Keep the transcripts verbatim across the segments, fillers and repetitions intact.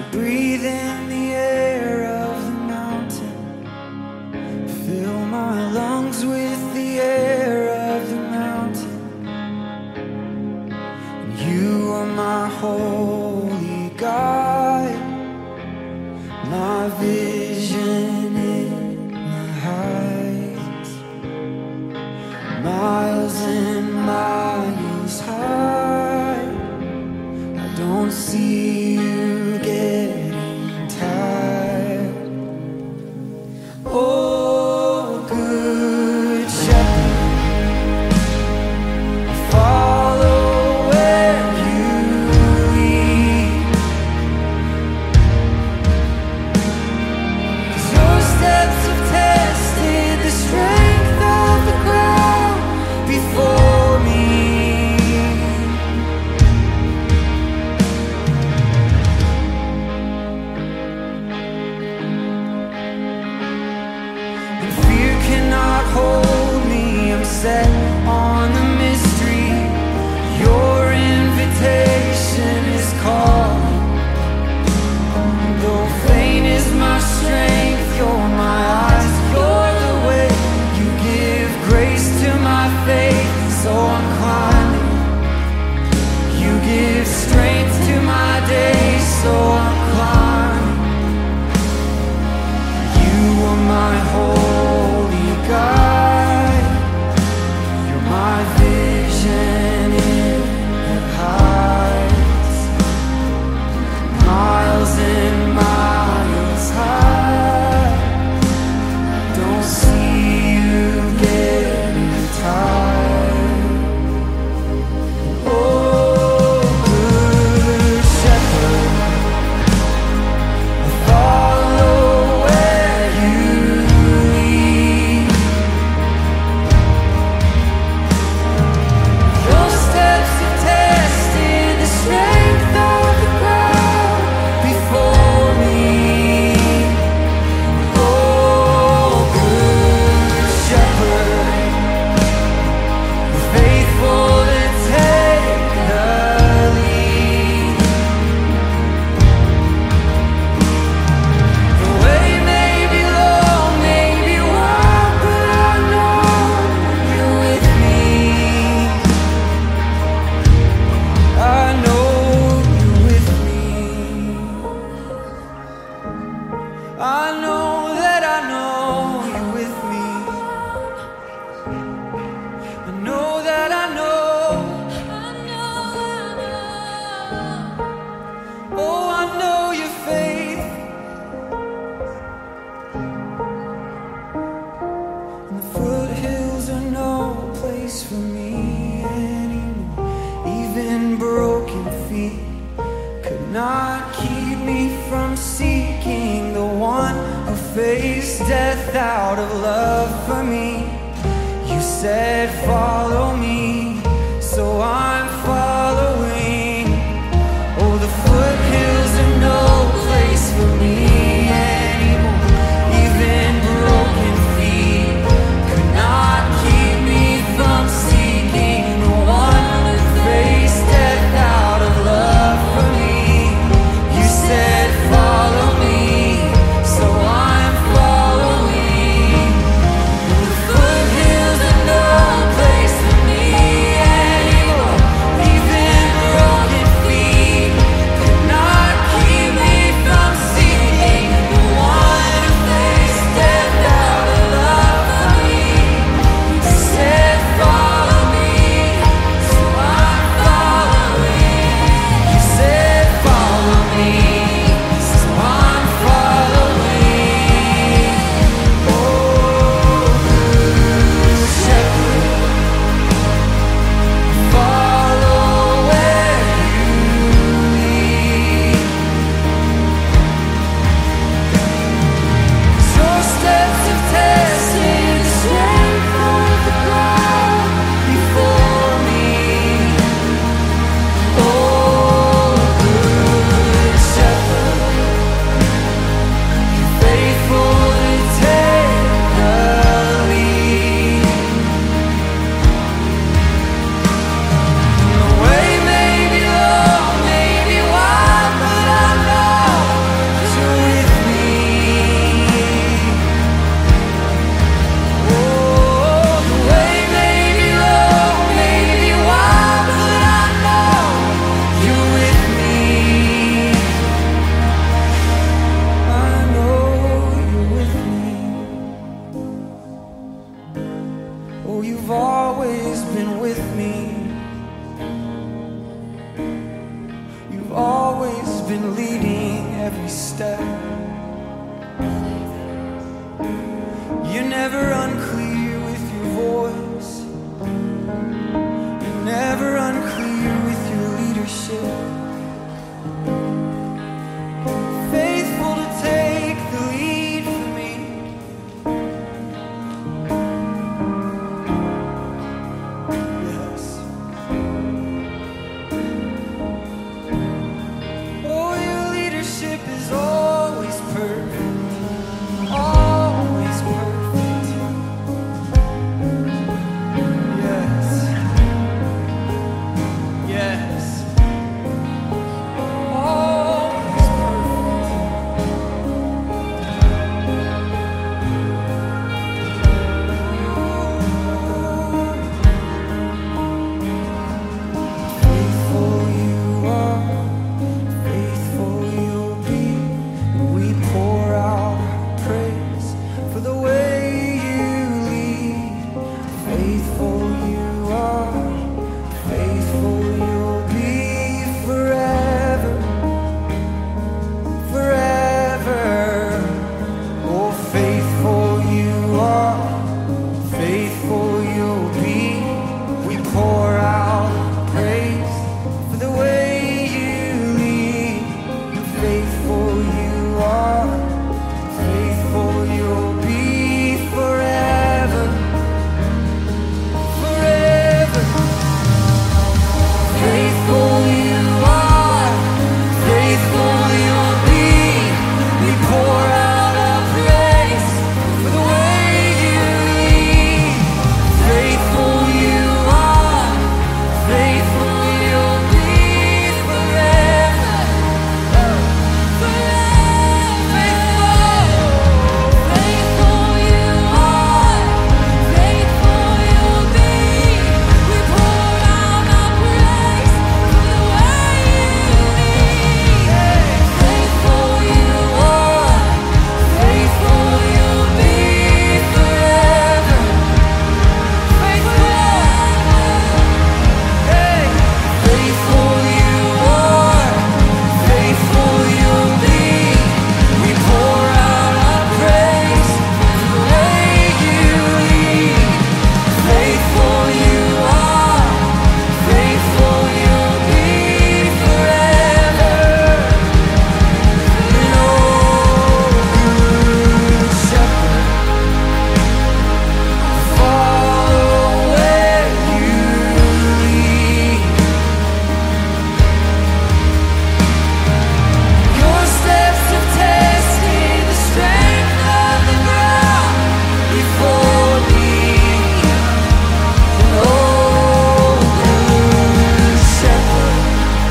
Breathe in the air of the mountain. Fill my lungs with the air of the mountain. And you are my holy guide, my vision in the heights, miles and miles high. I don't see you getting tired. Oh, good shepherd, I follow where you lead. 'Cause your steps have tested the strength of the ground before me. And fear cannot hold me. I'm set on the mystery. Your invitation is calling. Though faint is my strength, you're my eyes, you're the way. You give grace to my faith, so I'm climbing. You give strength to my days, so I'm climbing. You are my holy guide. You're my vision in the heights, miles and miles high. Don't see you getting tired. Oh, good shepherd, I follow where you lead. Your steps have tested the strength of the ground before me. Oh, good shepherd, faithful to take the lead. The way may be long, may be wide, but I know you're with me. I know you're with me. I know that I know you're with me. I know that I know. Oh, I know your faith. And the foothills are no place for me anymore. Even broken feet could not keep me from seeking the one who faced death out of love for me. You said, follow me, so I'm following. Oh, the foothills are no place for me anymore. Even broken feet could not keep me from seeking the one who faced death out of love for me. You said, follow me, so I'm following. The foothills are no place Oh, you've always been with me. You've always been leading every step. You're never unclear with your voice. You're never unclear with your leadership. Faithful to take the lead for me. Yes. Oh, your leadership is always perfect. Always perfect. Yes. Yes. Always faithful you are, faithful you'll be. We pour out praise for the way you lead. Faithful you are, faithful you'll be forever, forever. Oh, faithful you are, faithful you'll be. We pour out praise for the way you lead. Faithful you are, faithful you'll be forever, forever. Faithful you are, faithful you'll be. We pour out our praise for the way you lead. Faithful you are, faithful you'll be forever, forever. Faithful you are, faithful you'll be. We pour out our praise for the way you lead. Faithful you are, faithful you'll be forever, faithful. Hey, faithful you are, faithful you'll be. We pour out our praise for the way you lead. Faithful you are, faithful you'll be forever. And oh, good shepherd, follow where you lead. Your steps have tested the strength of the ground before me. And oh, good shepherd,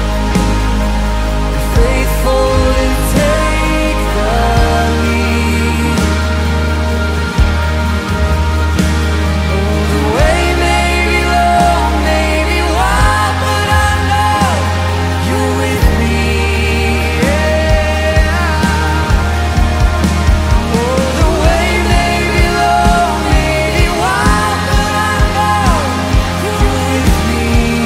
faithful to take the lead. Oh, the way may be long, may be wide, but I know you're with me. Yeah. Oh, the way may be long, may be wide, but I know you're with me.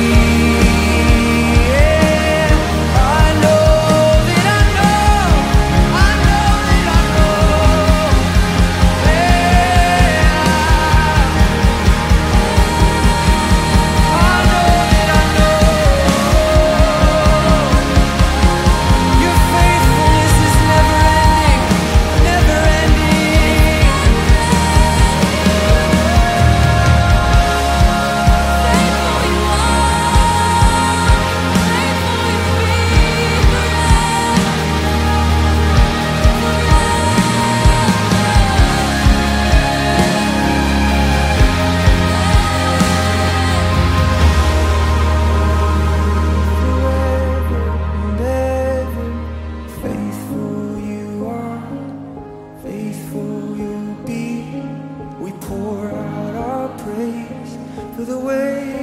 Yeah. I know that I know, I know that I know. Yeah. I know that I know your faithfulness is never ending, never ending. Faithful you are, faithful you be forever and ever. Faithful you are, faithful you'll be. We pour out our praise for the way